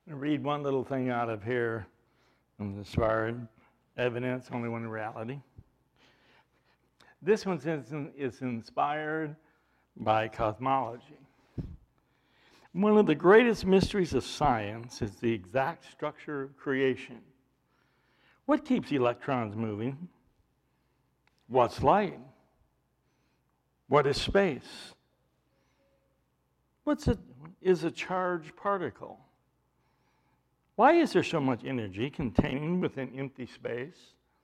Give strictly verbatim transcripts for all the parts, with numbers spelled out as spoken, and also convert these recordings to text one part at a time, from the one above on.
I'm going to read one little thing out of here from inspired evidence, only one in reality. This one is inspired by cosmology. One of the greatest mysteries of science is the exact structure of creation. What keeps electrons moving? What's light? What is space? What's a, is a charged particle? Why is there so much energy contained within empty space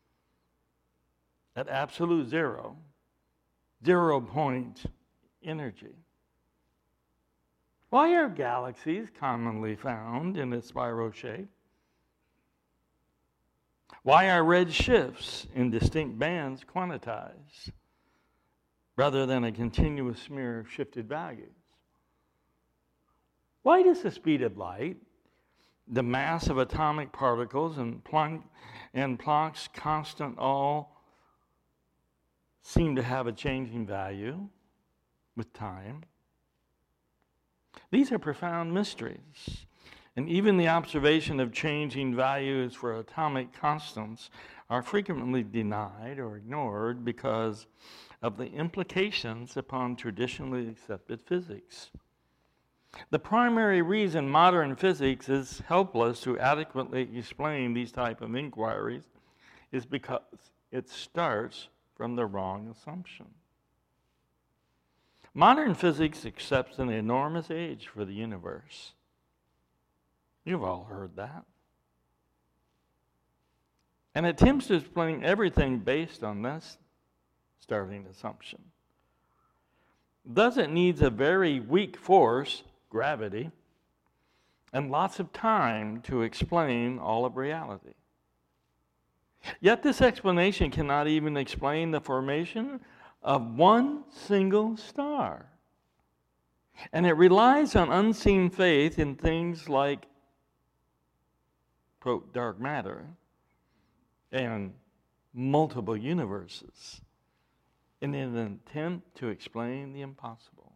at absolute zero, zero point energy? Why are galaxies commonly found in a spiral shape? Why are red shifts in distinct bands quantized rather than a continuous smear of shifted values? Why does the speed of light, the mass of atomic particles, and, Planck, and Planck's constant all seem to have a changing value with time? These are profound mysteries, and even the observation of changing values for atomic constants are frequently denied or ignored because of the implications upon traditionally accepted physics. The primary reason modern physics is helpless to adequately explain these type of inquiries is because it starts from the wrong assumption. Modern physics accepts an enormous age for the universe. You've all heard that. And attempts to explain everything based on this starting assumption. Thus, it needs a very weak force, gravity, and lots of time to explain all of reality. Yet this explanation cannot even explain the formation of one single star. And it relies on unseen faith in things like, quote, dark matter and multiple universes in an attempt to explain the impossible.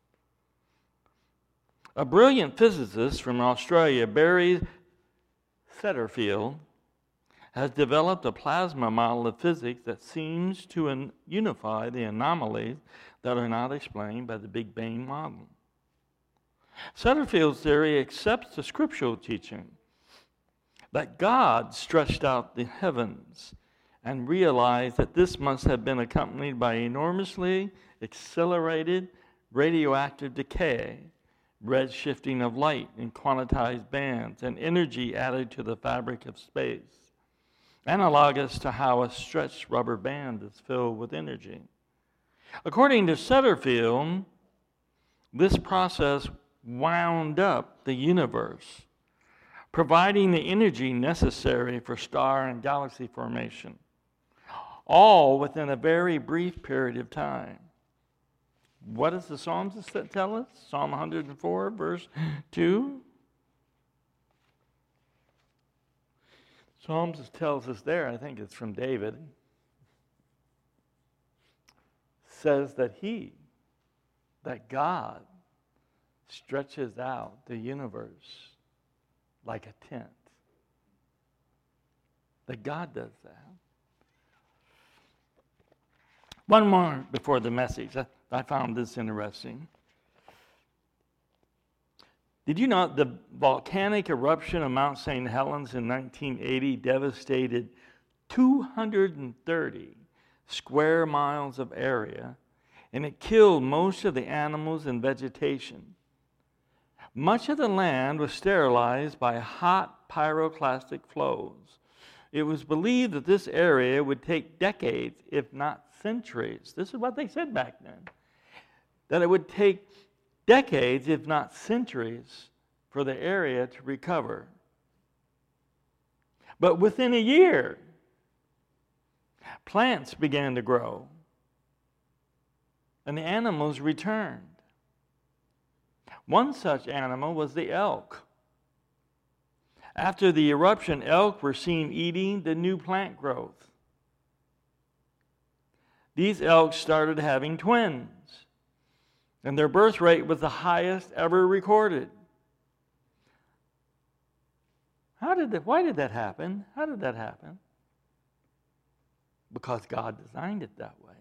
A brilliant physicist from Australia, Barry Setterfield, has developed a plasma model of physics that seems to un- unify the anomalies that are not explained by the Big Bang model. Setterfield's theory accepts the scriptural teaching that God stretched out the heavens and realized that this must have been accompanied by enormously accelerated radioactive decay, red shifting of light in quantized bands, and energy added to the fabric of space, analogous to how a stretched rubber band is filled with energy. According to Setterfield, this process wound up the universe, providing the energy necessary for star and galaxy formation, all within a very brief period of time. What does the Psalms tell us? Psalm one hundred four, verse two. Psalms tells us there, I think it's from David, says that he, that God, stretches out the universe like a tent. That God does that. One more before the message. I, I found this interesting. Did you know the volcanic eruption of Mount Saint Helens in nineteen eighty devastated two hundred thirty square miles of area, and it killed most of the animals and vegetation? Much of the land was sterilized by hot pyroclastic flows. It was believed that this area would take decades, if not centuries. This is what they said back then. That it would take decades, if not centuries, for the area to recover. But within a year, plants began to grow, and the animals returned. One such animal was the elk. After the eruption, elk were seen eating the new plant growth. These elk started having twins, and their birth rate was the highest ever recorded. How did that, why did that happen? How did that happen? Because God designed it that way.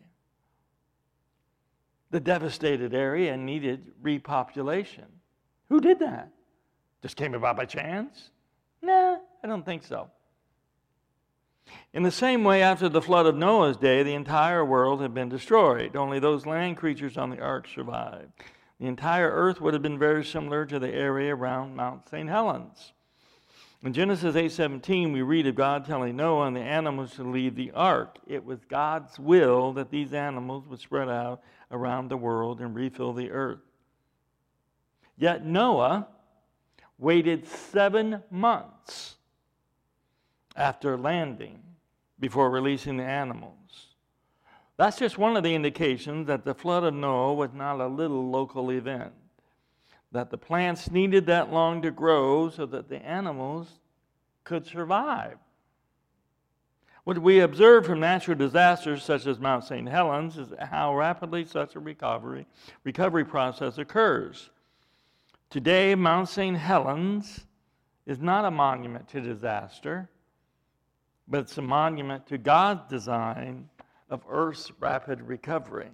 The devastated area needed repopulation. Who did that? Just came about by chance? Nah, I don't think so. In the same way, after the flood of Noah's day, the entire world had been destroyed. Only those land creatures on the ark survived. The entire earth would have been very similar to the area around Mount Saint Helens. In Genesis eight seventeen, we read of God telling Noah and the animals to leave the ark. It was God's will that these animals would spread out around the world and refill the earth. Yet Noah waited seven months after landing before releasing the animals. That's just one of the indications that the flood of Noah was not a little local event, that the plants needed that long to grow so that the animals could survive. What we observe from natural disasters such as Mount Saint Helens is how rapidly such a recovery, recovery process occurs. Today, Mount Saint Helens is not a monument to disaster, but it's a monument to God's design of Earth's rapid recovery.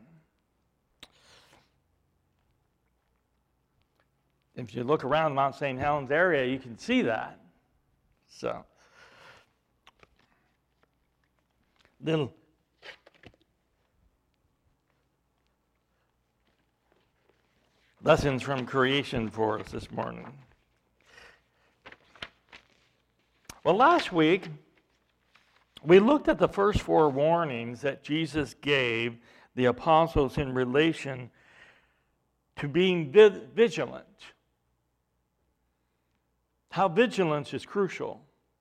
If you look around Mount Saint Helens area, you can see that. So, little lessons from creation for us this morning. Well, last week, we looked at the first four warnings that Jesus gave the apostles in relation to being vigilant. How vigilance is crucial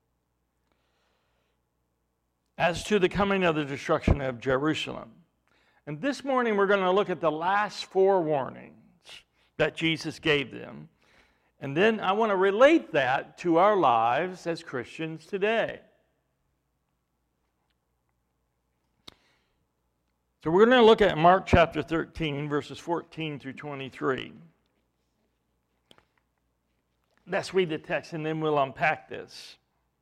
as to the coming of the destruction of Jerusalem. And this morning we're going to look at the last four warnings that Jesus gave them. And then I want to relate that to our lives as Christians today. So we're going to look at Mark chapter thirteen, verses fourteen through twenty-three. Let's read the text and then we'll unpack this.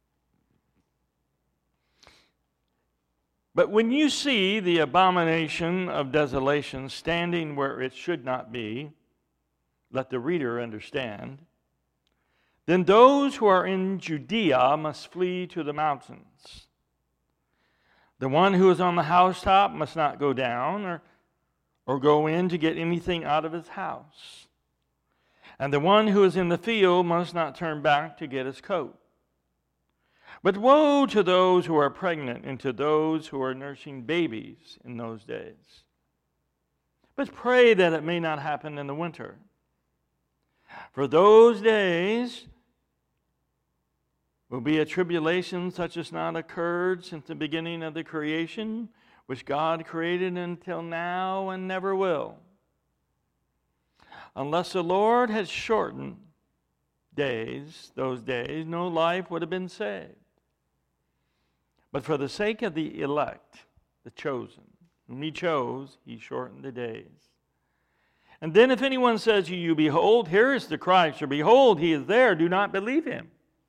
But when you see the abomination of desolation standing where it should not be, let the reader understand, then those who are in Judea must flee to the mountains. The one who is on the housetop must not go down or, or go in to get anything out of his house. And the one who is in the field must not turn back to get his coat. But woe to those who are pregnant and to those who are nursing babies in those days. But pray that it may not happen in the winter. For those days will be a tribulation such as not occurred since the beginning of the creation, which God created until now and never will. Unless the Lord had shortened days, those days, no life would have been saved. But for the sake of the elect, the chosen, whom he chose, he shortened the days. And then if anyone says to you, behold, here is the Christ, or behold, he is there, do not believe him.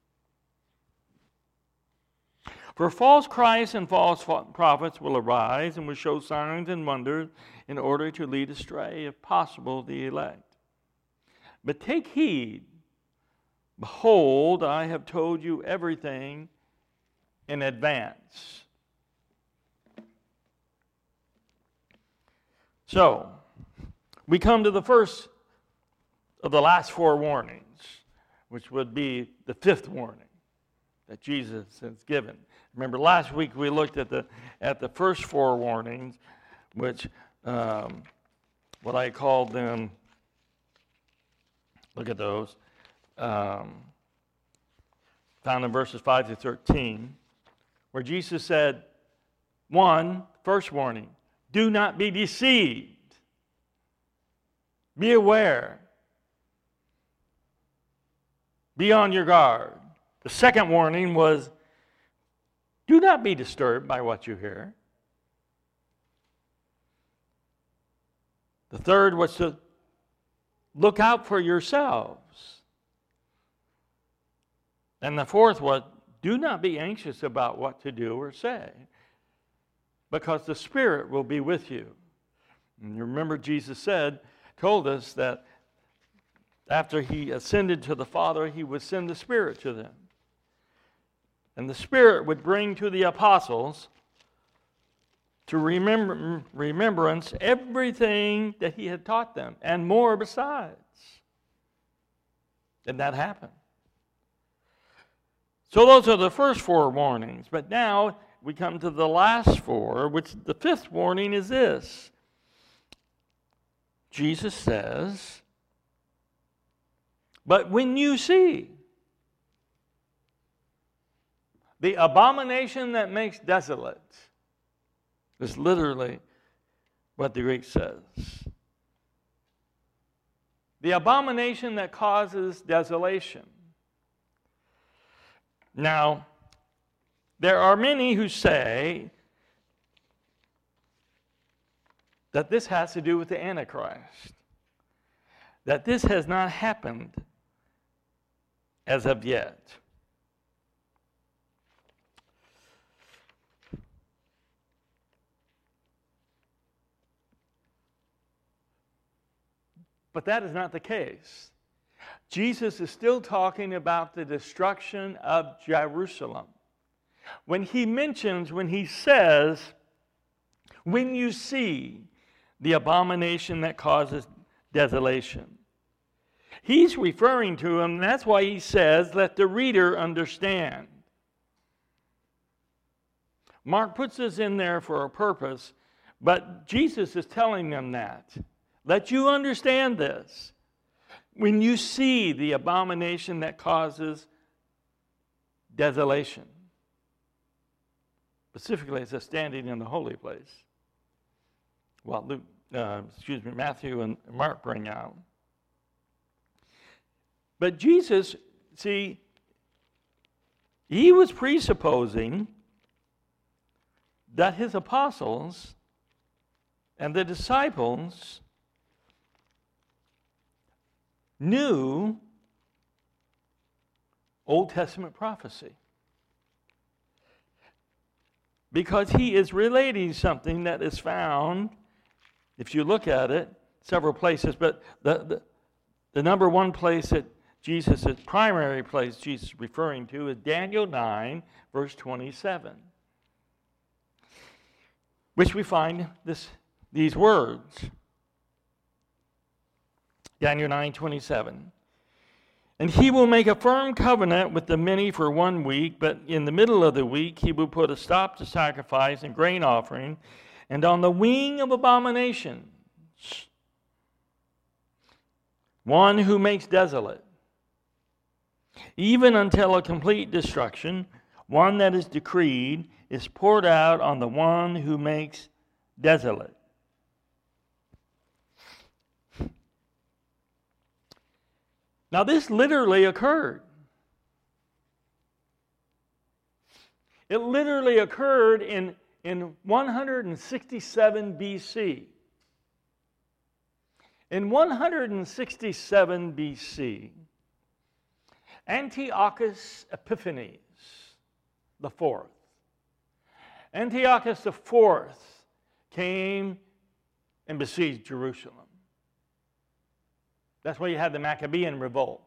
For false Christs and false prophets will arise and will show signs and wonders in order to lead astray, if possible, the elect. But take heed, behold, I have told you everything in advance. So, we come to the first of the last four warnings, which would be the fifth warning that Jesus has given. Remember, last week we looked at the at the first four warnings, which um, what I called them. Look at those, um, found in verses five to thirteen, where Jesus said, one, first warning, do not be deceived. Be aware. Be on your guard. The second warning was, do not be disturbed by what you hear. The third was to look out for yourselves. And the fourth was, do not be anxious about what to do or say, because the Spirit will be with you. And you remember Jesus said, told us that after he ascended to the Father, he would send the Spirit to them. And the Spirit would bring to the apostles to remember, remembrance everything that he had taught them, and more besides. And that happened. So those are the first four warnings. But now we come to the last four, which the fifth warning is this. Jesus says, but when you see the abomination that makes desolate, is literally what the Greek says. The abomination that causes desolation. Now, there are many who say that this has to do with the Antichrist, that this has not happened as of yet. But that is not the case. Jesus is still talking about the destruction of Jerusalem. When he mentions, when he says, when you see the abomination that causes desolation, he's referring to him, and that's why he says, let the reader understand. Mark puts this in there for a purpose, but Jesus is telling them that. Let you understand this. When you see the abomination that causes desolation, specifically it says standing in the holy place. Well, Luke, uh, excuse me, Matthew and Mark bring out. But Jesus, see, he was presupposing that his apostles and the disciples knew Old Testament prophecy, because he is relating something that is found, if you look at it, several places, but the, the, the number one place that Jesus, the primary place Jesus is referring to is Daniel nine, verse twenty-seven, which we find this, these words. Daniel nine twenty-seven. And he will make a firm covenant with the many for one week, but in the middle of the week he will put a stop to sacrifice and grain offering, and on the wing of abominations, one who makes desolate, even until a complete destruction, one that is decreed, is poured out on the one who makes desolate. Now, this literally occurred. It literally occurred in, in one hundred sixty-seven B C. In one hundred sixty-seven B C, Antiochus Epiphanes the fourth. Antiochus the fourth came and besieged Jerusalem. That's why you had the Maccabean revolt.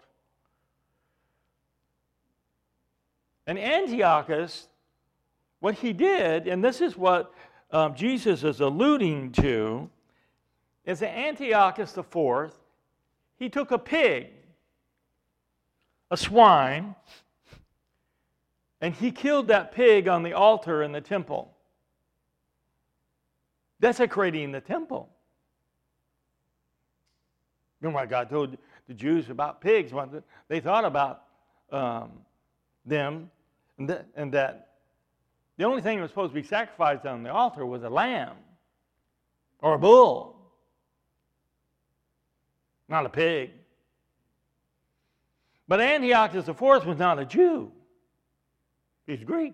And Antiochus, what he did, and this is what um, Jesus is alluding to, is that Antiochus the fourth, he took a pig, a swine, and he killed that pig on the altar in the temple, desecrating the temple. You know what God told the Jews about pigs? They thought about um, them, and that, and that the only thing that was supposed to be sacrificed on the altar was a lamb or a bull, not a pig. But Antiochus the fourth was not a Jew. He's Greek.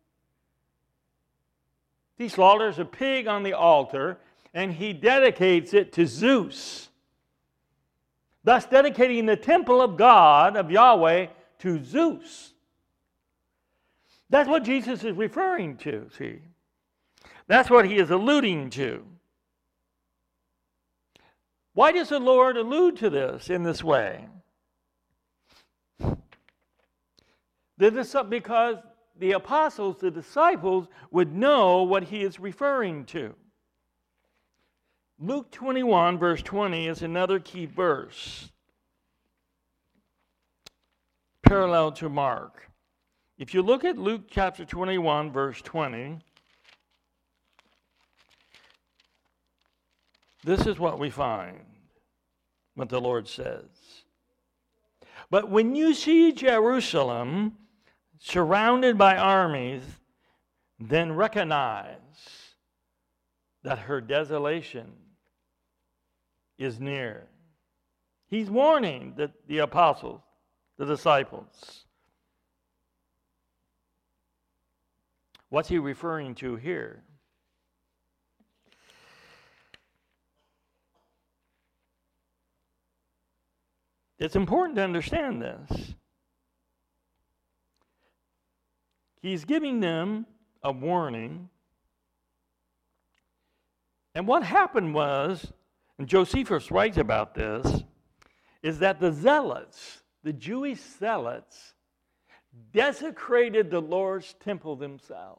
He slaughters a pig on the altar, and he dedicates it to Zeus, thus dedicating the temple of God, of Yahweh, to Zeus. That's what Jesus is referring to, see. That's what he is alluding to. Why does the Lord allude to this in this way? Because the apostles, the disciples, would know what he is referring to. Luke twenty-one, verse twenty is another key verse, parallel to Mark. If you look at Luke chapter twenty-one, verse twenty, this is what we find, what the Lord says. But when you see Jerusalem surrounded by armies, then recognize that her desolation is near. He's warning the, the apostles, the disciples. What's he referring to here? It's important to understand this. He's giving them a warning. And what happened was, and Josephus writes about this, is that the zealots, the Jewish zealots, desecrated the Lord's temple themselves.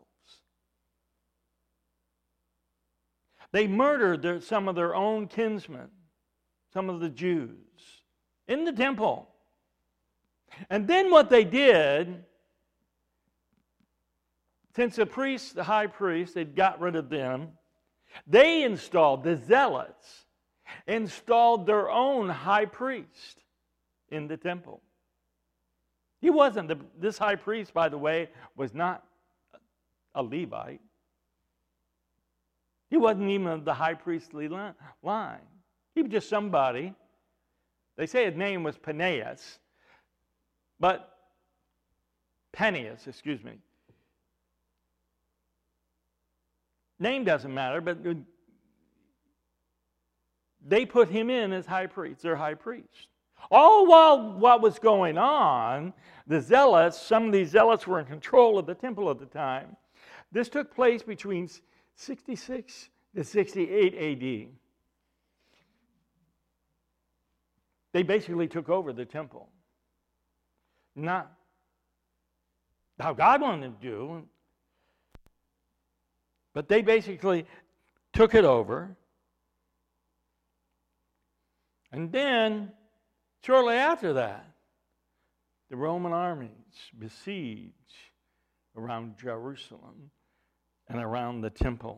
They murdered their, some of their own kinsmen, some of the Jews, in the temple. And then what they did, since the priests, the high priest, they'd got rid of them, they installed, the zealots, installed their own high priest in the temple. He wasn't, the, this high priest, by the way, was not a Levite. He wasn't even of the high priestly line. He was just somebody. They say his name was Peneus, but Peneus, excuse me. Name doesn't matter, but they put him in as high priest, their high priest. All while what was going on, the zealots, some of these zealots were in control of the temple at the time. This took place between sixty-six to sixty-eight A D. They basically took over the temple. Not how God wanted to do, but they basically took it over. And then, shortly after that, the Roman armies besiege around Jerusalem and around the temple.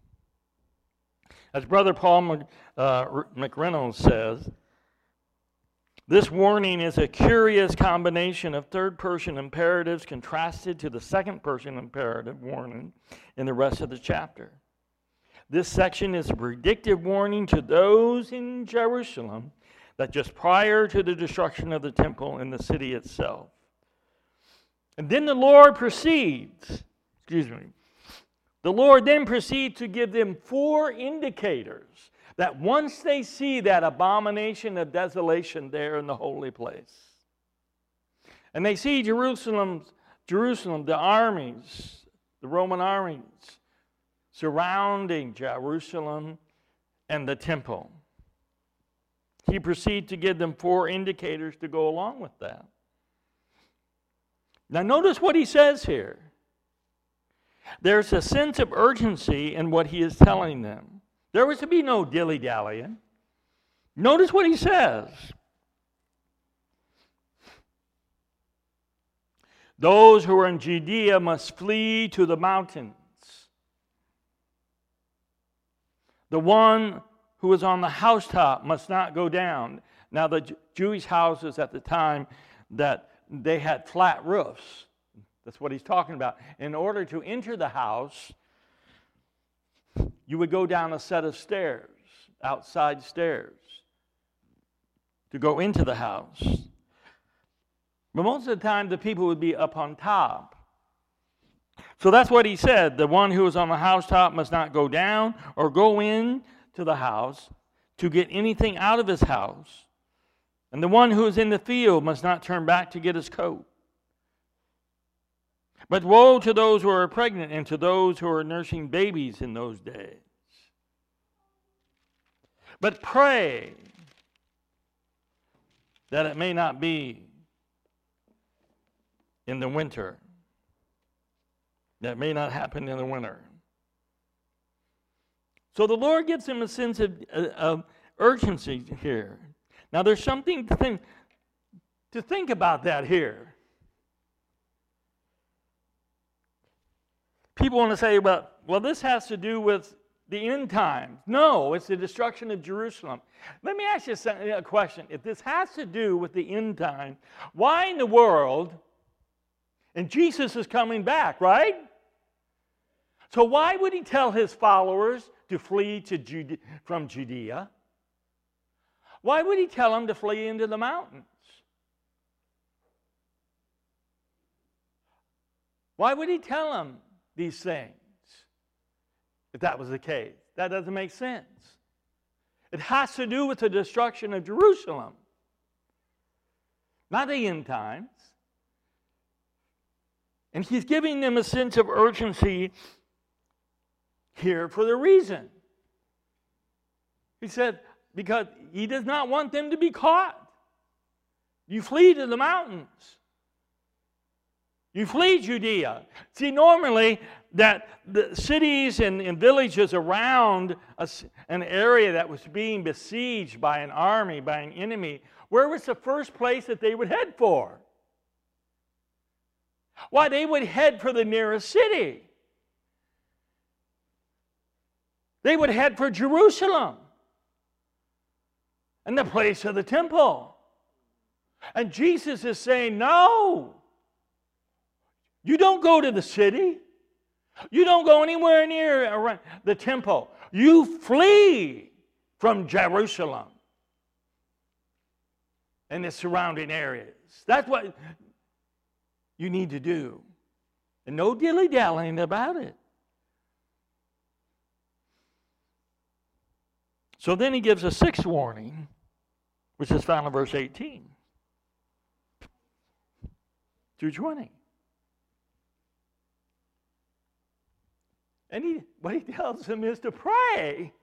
As Brother Paul uh, McReynolds says, this warning is a curious combination of third-person imperatives contrasted to the second-person imperative warning in the rest of the chapter. This section is a predictive warning to those in Jerusalem that just prior to the destruction of the temple and the city itself. And then the Lord proceeds, excuse me, the Lord then proceeds to give them four indicators that once they see that abomination of desolation there in the holy place, and they see Jerusalem, Jerusalem, the armies, the Roman armies, surrounding Jerusalem and the temple, he proceeds to give them four indicators to go along with that. Now notice what he says here. There's a sense of urgency in what he is telling them. There was to be no dilly-dallying. Notice what he says. Those who are in Judea must flee to the mountains. The one who is on the housetop must not go down. Now, the J- Jewish houses at the time, that they had flat roofs. That's what he's talking about. In order to enter the house, you would go down a set of stairs, outside stairs, to go into the house. But most of the time, the people would be up on top. So that's what he said. The one who is on the housetop must not go down or go in to the house to get anything out of his house. And the one who is in the field must not turn back to get his coat. But woe to those who are pregnant and to those who are nursing babies in those days. But pray that it may not be in the winter. That may not happen in the winter. So the Lord gives him a sense of, of urgency here. Now there's something to think, to think about that here. People want to say, well, well, this has to do with the end times. No, it's the destruction of Jerusalem. Let me ask you a question. If this has to do with the end time, why in the world, and Jesus is coming back, right? So why would he tell his followers to flee to Jude- from Judea? Why would he tell them to flee into the mountains? Why would he tell them these things if that was the case? That doesn't make sense. It has to do with the destruction of Jerusalem, not the end times. And he's giving them a sense of urgency here for the reason. He said, because he does not want them to be caught. You flee to the mountains. You flee Judea. See, normally that the cities and, and villages around a, an area that was being besieged by an army, by an enemy, where was the first place that they would head for? Why, they would head for the nearest city. They would head for Jerusalem and the place of the temple. And Jesus is saying, no, you don't go to the city. You don't go anywhere near around the temple. You flee from Jerusalem and the surrounding areas. That's what you need to do. And no dilly-dallying about it. So then he gives a sixth warning, which is found in verse eighteen through twenty. And he, what he tells them is to pray.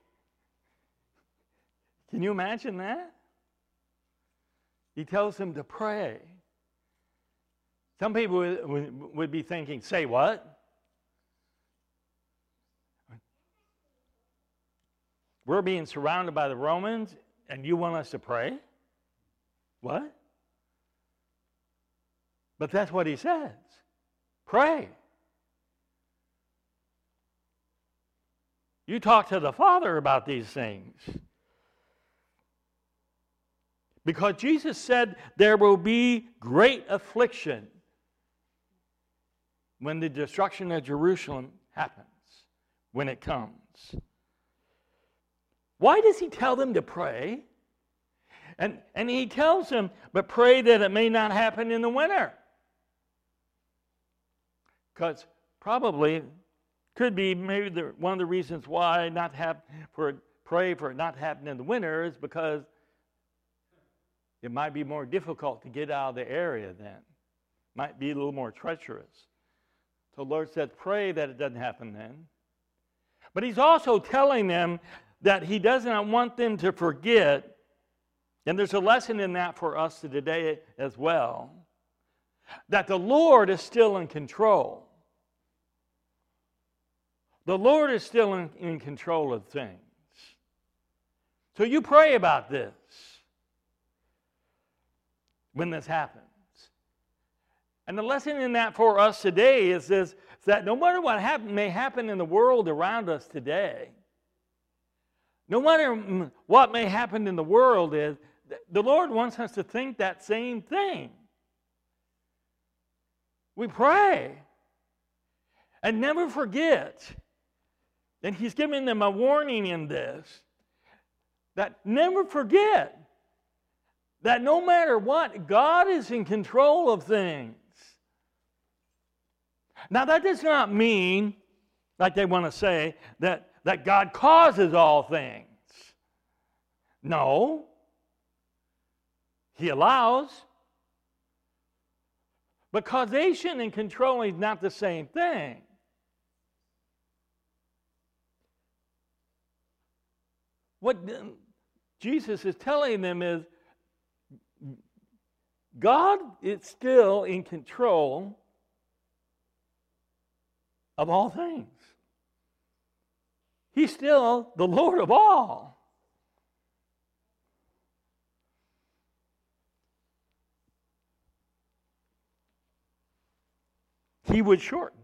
Can you imagine that? He tells them to pray. Some people would, would be thinking, say what? We're being surrounded by the Romans, and you want us to pray? What? But that's what he says. Pray. You talk to the Father about these things. Because Jesus said there will be great affliction when the destruction of Jerusalem happens, when it comes. Why does he tell them to pray? And, and he tells them, but pray that it may not happen in the winter. Because probably, could be maybe the, one of the reasons why not have for pray for it not to happen in the winter is because it might be more difficult to get out of the area then. Might be a little more treacherous. So the Lord said, pray that it doesn't happen then. But he's also telling them that he doesn't want them to forget, and there's a lesson in that for us today as well, that the Lord is still in control. The Lord is still in, in control of things. So you pray about this when this happens. And the lesson in that for us today is this, is that no matter what happen, may happen in the world around us today, no matter what may happen in the world, is the Lord wants us to think that same thing. We pray and never forget. And he's giving them a warning in this, that never forget that no matter what, God is in control of things. Now that does not mean, like they want to say, that that God causes all things. No. He allows. But causation and controlling is not the same thing. What Jesus is telling them is God is still in control of all things. He's still the Lord of all. He would shorten.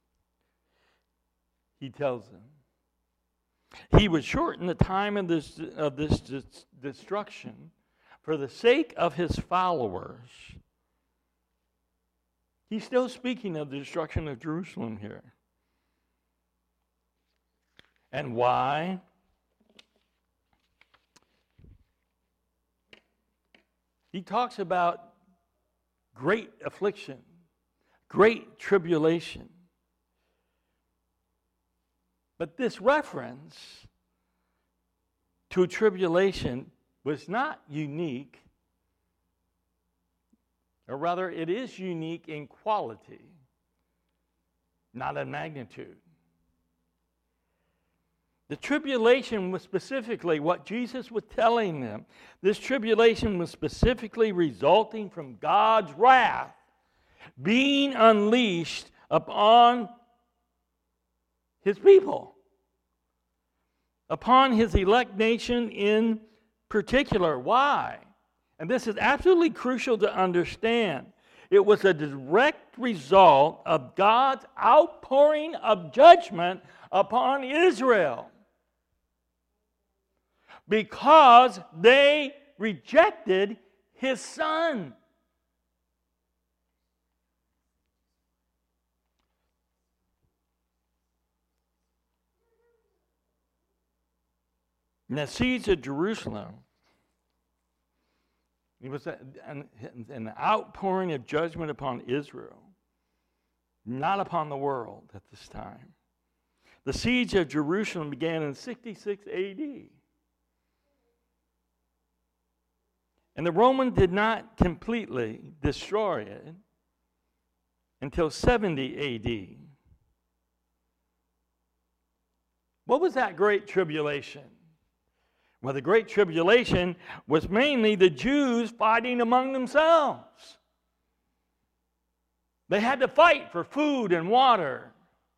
He tells them. He would shorten the time of this, of this destruction for the sake of his followers. He's still speaking of the destruction of Jerusalem here. And why? He talks about great affliction, great tribulation. But this reference to tribulation was not unique, or rather, it is unique in quality, not in magnitude. The tribulation was specifically what Jesus was telling them. This tribulation was specifically resulting from God's wrath being unleashed upon his people, upon his elect nation in particular. Why? And this is absolutely crucial to understand. It was a direct result of God's outpouring of judgment upon Israel because they rejected his Son. And the siege of Jerusalem, it was an, an outpouring of judgment upon Israel, not upon the world at this time. The siege of Jerusalem began in sixty-six A D And the Romans did not completely destroy it until seventy A D What was that great tribulation? Well, the Great Tribulation was mainly the Jews fighting among themselves. They had to fight for food and water.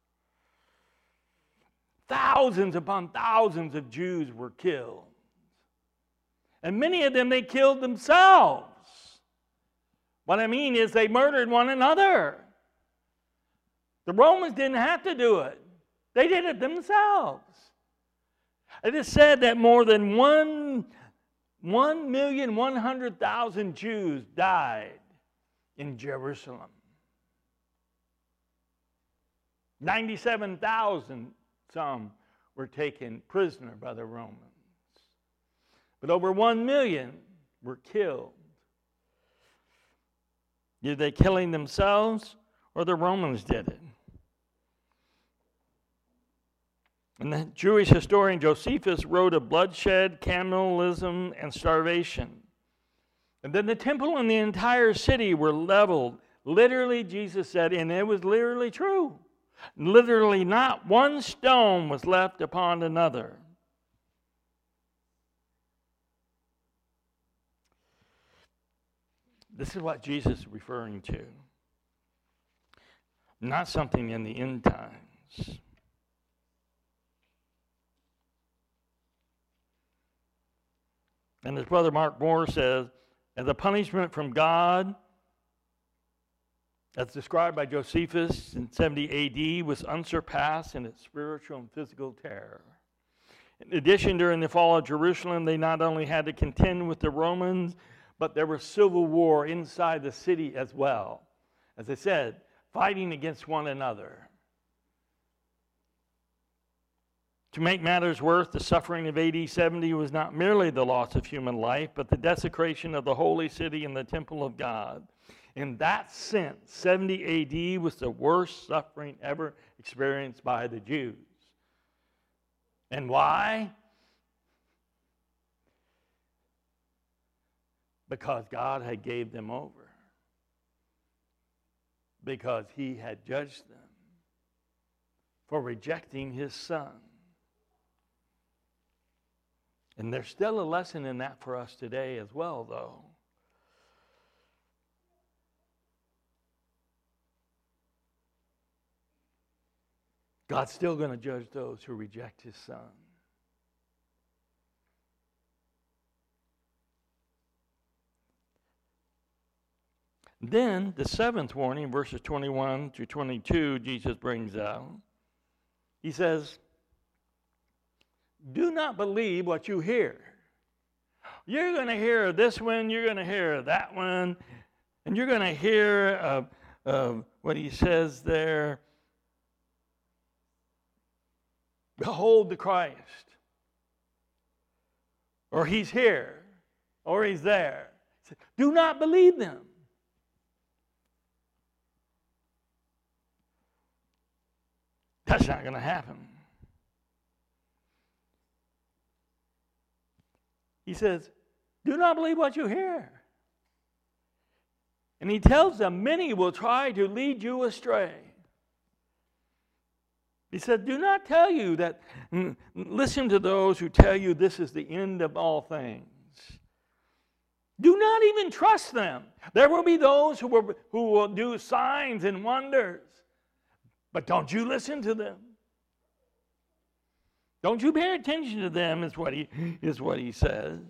Thousands upon thousands of Jews were killed. And many of them they killed themselves. What I mean is they murdered one another. The Romans didn't have to do it. They did it themselves. It is said that more than one, one million one hundred thousand Jews died in Jerusalem. ninety-seven thousand some were taken prisoner by the Romans. But over one million were killed. Either they killing themselves or the Romans did it. And the Jewish historian Josephus wrote of bloodshed, cannibalism, and starvation. And then the temple and the entire city were leveled. Literally, Jesus said, and it was literally true. Literally, not one stone was left upon another. This is what Jesus is referring to. Not something in the end times. And as Brother Mark Moore says, as a punishment from God, as described by Josephus in seventy A D, was unsurpassed in its spiritual and physical terror. In addition, during the fall of Jerusalem, they not only had to contend with the Romans, but there was civil war inside the city as well. As I said, fighting against one another. To make matters worse, the suffering of A D seventy was not merely the loss of human life, but the desecration of the holy city and the temple of God. In that sense, seventy A D was the worst suffering ever experienced by the Jews. And why? Because God had gave them over. because he had judged them for rejecting his son. And there's still a lesson in that for us today as well, though. God's still going to judge those who reject his son. Then the seventh warning, verses twenty-one to twenty-two, Jesus brings out. He says, do not believe what you hear. You're going to hear this one, you're going to hear that one, and you're going to hear uh, uh, what he says there. Behold the Christ. Or he's here. Or he's there. Do not believe them. That's not going to happen. He says, do not believe what you hear. And he tells them, many will try to lead you astray. He said, do not tell you that, listen to those who tell you this is the end of all things. Do not even trust them. There will be those who will, who will do signs and wonders. But don't you listen to them. Don't you pay attention to them, is what he, is what he says.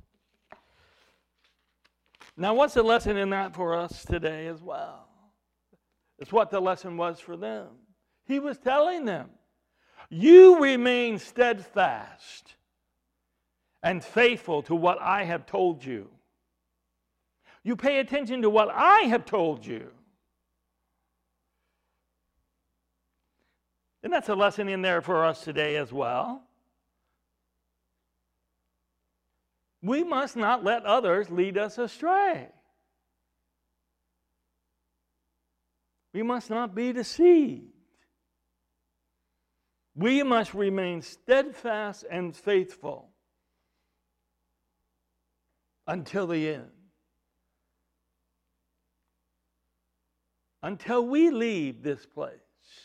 Now, what's the lesson in that for us today as well? It's what the lesson was for them. He was telling them, you remain steadfast and faithful to what I have told you. You pay attention to what I have told you. And that's a lesson in there for us today as well. We must not let others lead us astray. We must not be deceived. We must remain steadfast and faithful until the end. Until we leave this place.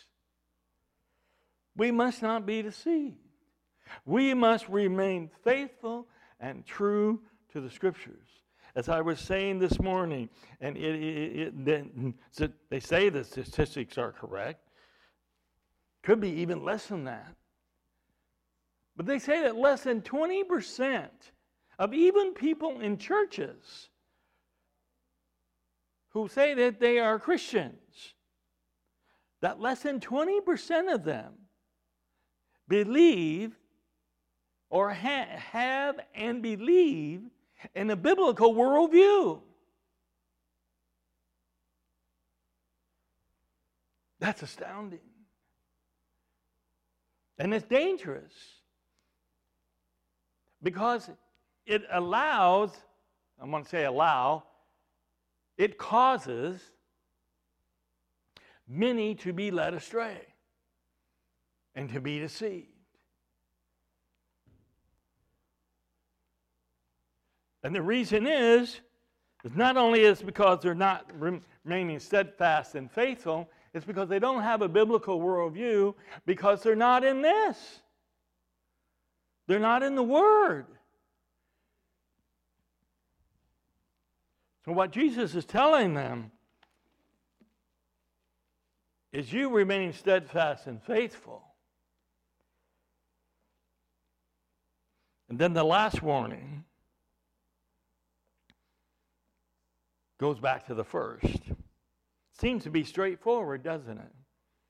We must not be deceived. We must remain faithful and true to the Scriptures. As I was saying this morning, and it, it, it, it, they say the statistics are correct. Could be even less than that. But they say that less than twenty percent of even people in churches who say that they are Christians, that less than twenty percent of them believe or ha- have and believe in a biblical worldview. That's astounding. And it's dangerous because it allows, I'm going to say allow, it causes many to be led astray and to be deceived. And the reason is, is not only is because they're not remaining steadfast and faithful, it's because they don't have a biblical worldview, because they're not in this. They're not in the Word. So what Jesus is telling them is you remaining steadfast and faithful. And then the last warning goes back to the first. Seems to be straightforward, doesn't it?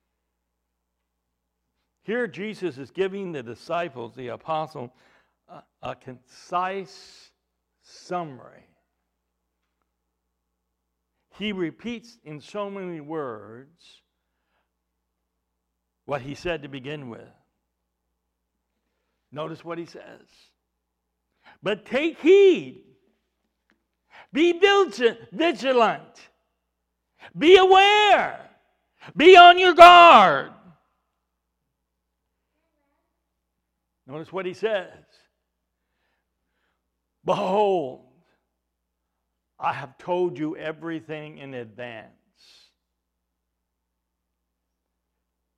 Here Jesus is giving the disciples, the apostle, a, a concise summary. He repeats in so many words what he said to begin with. Notice what he says. But take heed. Be vigilant. Be aware. Be on your guard. Notice what he says. Behold, I have told you everything in advance.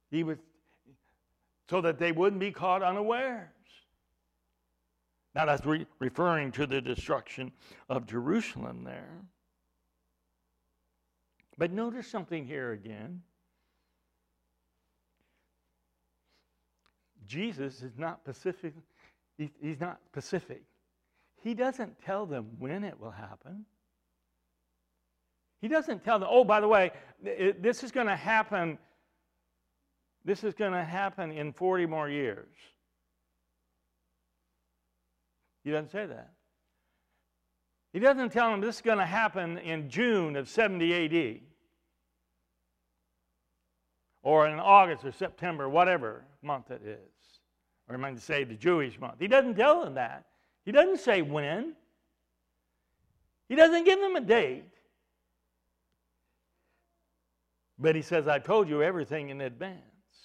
He was, so that they wouldn't be caught unawares. Now that's re- referring to the destruction of Jerusalem there. But notice something here again. Jesus is not specific. He, he's not specific. He doesn't tell them when it will happen. He doesn't tell them, oh, by the way, it, this is going to happen. This is going to happen in forty more years. He doesn't say that. He doesn't tell them this is going to happen in June of seventy A D or in August or September, whatever month it is. Or I might say the Jewish month. He doesn't tell them that. He doesn't say when. He doesn't give them a date. But he says, I told you everything in advance.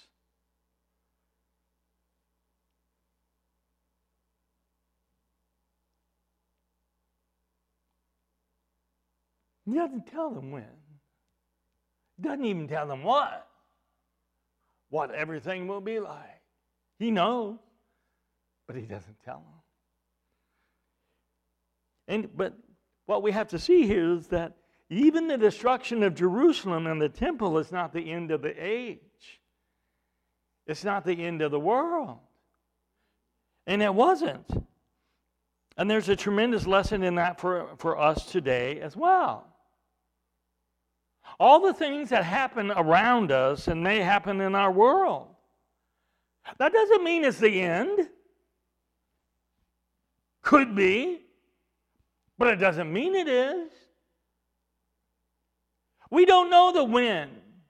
He doesn't tell them when. He doesn't even tell them what. What everything will be like. He knows, but he doesn't tell them. And but what we have to see here is that even the destruction of Jerusalem and the temple is not the end of the age. It's not the end of the world. And it wasn't. And there's a tremendous lesson in that for, for us today as well. All the things that happen around us and may happen in our world, that doesn't mean it's the end. Could be, but it doesn't mean it is. We don't know the when,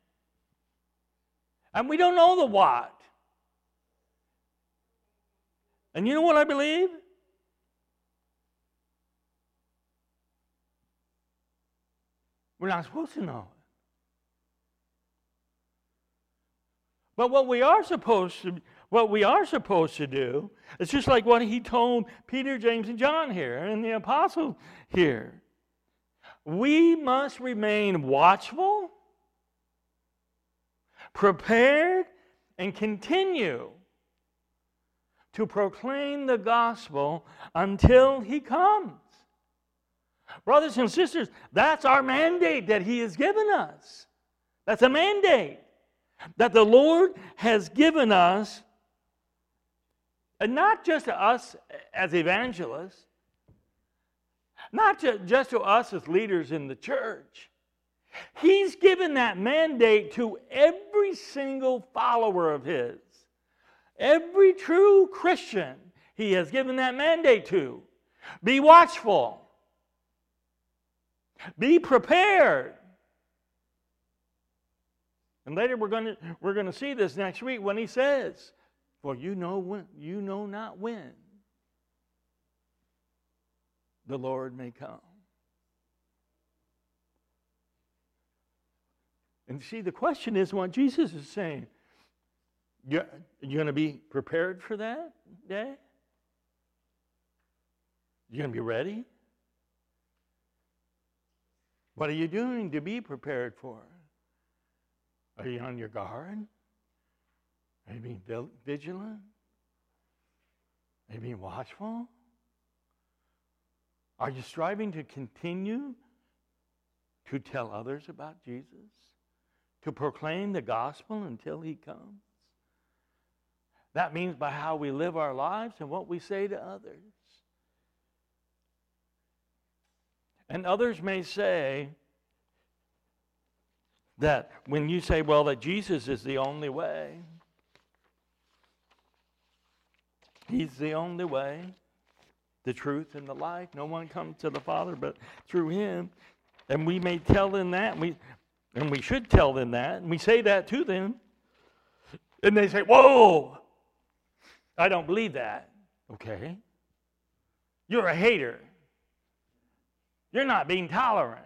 and we don't know the what. And you know what I believe? We're not supposed to know it. But what we are supposed to, what we are supposed to do, is just like what he told Peter, James, and John here, and the apostles here. We must remain watchful, prepared, and continue to proclaim the gospel until he comes. Brothers and sisters, that's our mandate that he has given us. That's a mandate that the Lord has given us, and not just to us as evangelists, not to, just to us as leaders in the church. He's given that mandate to every single follower of his. Every true Christian, he has given that mandate to. Be watchful. Be prepared. And later we're going to we're going to see this next week when he says, "For you know when you know not when the Lord may come." And see, the question is what Jesus is saying. You're, you're going to be prepared for that day? You're going to be ready? What are you doing to be prepared for it? Are you on your guard? Are you being vigilant? Are you being watchful? Are you striving to continue to tell others about Jesus? To proclaim the gospel until he comes? That means by how we live our lives and what we say to others. And others may say that when you say, well, that Jesus is the only way, he's the only way, the truth, and the life. No one comes to the Father but through him. And we may tell them that, and we, and we should tell them that, and we say that to them. And they say, whoa, I don't believe that. Okay. You're a hater. You're not being tolerant.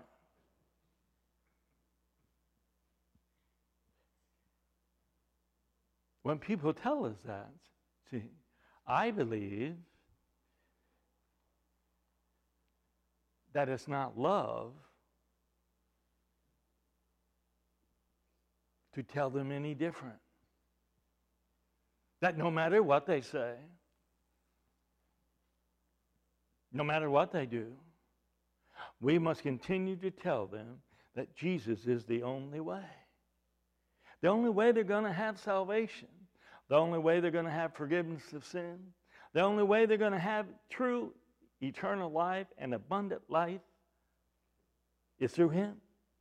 When people tell us that, see, I believe that it's not love to tell them any different. That no matter what they say, no matter what they do, we must continue to tell them that Jesus is the only way. The only way they're going to have salvation. The only way they're going to have forgiveness of sin. The only way they're going to have true eternal life and abundant life is through Him.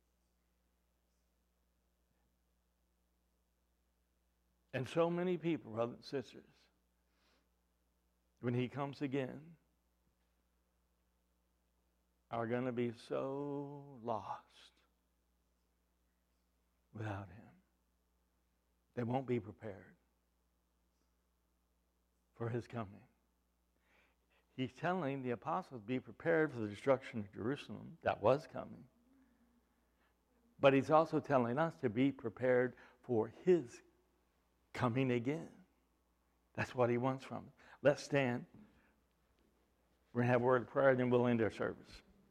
And so many people, brothers and sisters, when He comes again, are going to be so lost without Him. They won't be prepared for His coming. He's telling the apostles, be prepared for the destruction of Jerusalem that was coming. But He's also telling us to be prepared for His coming again. That's what He wants from us. Let's stand. We're going to have a word of prayer, and then we'll end our service.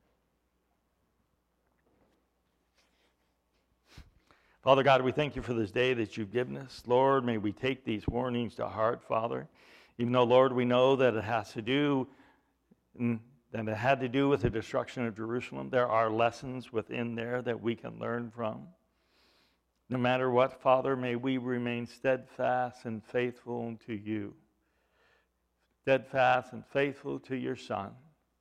Father God, we thank You for this day that You've given us. Lord, may we take these warnings to heart, Father. Even though, Lord, we know that it has to do, that it had to do with the destruction of Jerusalem, there are lessons within there that we can learn from. No matter what, Father, may we remain steadfast and faithful to You. Steadfast and faithful to Your Son.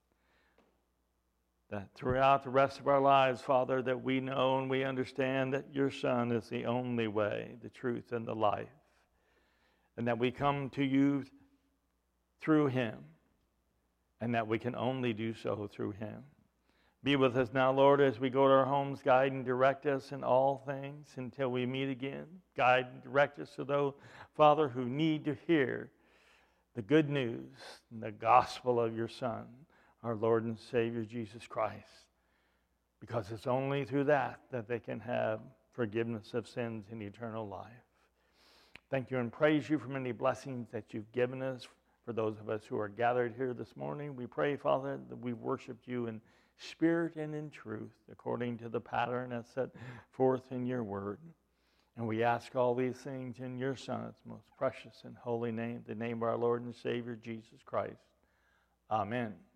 That throughout the rest of our lives, Father, that we know and we understand that Your Son is the only way, the truth, and the life. And that we come to You through Him. And that we can only do so through Him. Be with us now, Lord, as we go to our homes. Guide and direct us in all things until we meet again. Guide and direct us to those, Father, who need to hear the good news and the gospel of Your Son, our Lord and Savior, Jesus Christ. Because it's only through that that they can have forgiveness of sins and eternal life. Thank You and praise You for many blessings that You've given us. For those of us who are gathered here this morning, we pray, Father, that we worship You in spirit and in truth, according to the pattern that's set forth in Your word. And we ask all these things in Your Son's most precious and holy name, the name of our Lord and Savior, Jesus Christ. Amen.